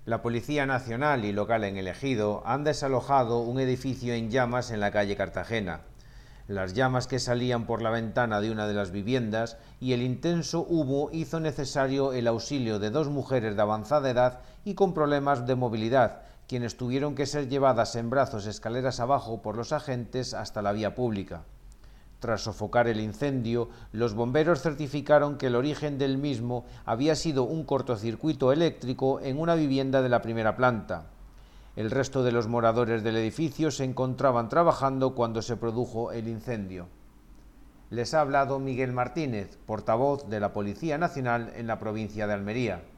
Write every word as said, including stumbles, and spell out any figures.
La Policía Nacional y local en El Ejido han desalojado un edificio en llamas en la calle Cartagena. Las llamas que salían por la ventana de una de las viviendas y el intenso humo hizo necesario el auxilio de dos mujeres de avanzada edad y con problemas de movilidad, quienes tuvieron que ser llevadas en brazos escaleras abajo por los agentes hasta la vía pública. Tras sofocar el incendio, los bomberos certificaron que el origen del mismo había sido un cortocircuito eléctrico en una vivienda de la primera planta. El resto de los moradores del edificio se encontraban trabajando cuando se produjo el incendio. Les ha hablado Miguel Martínez, portavoz de la Policía Nacional en la provincia de Almería.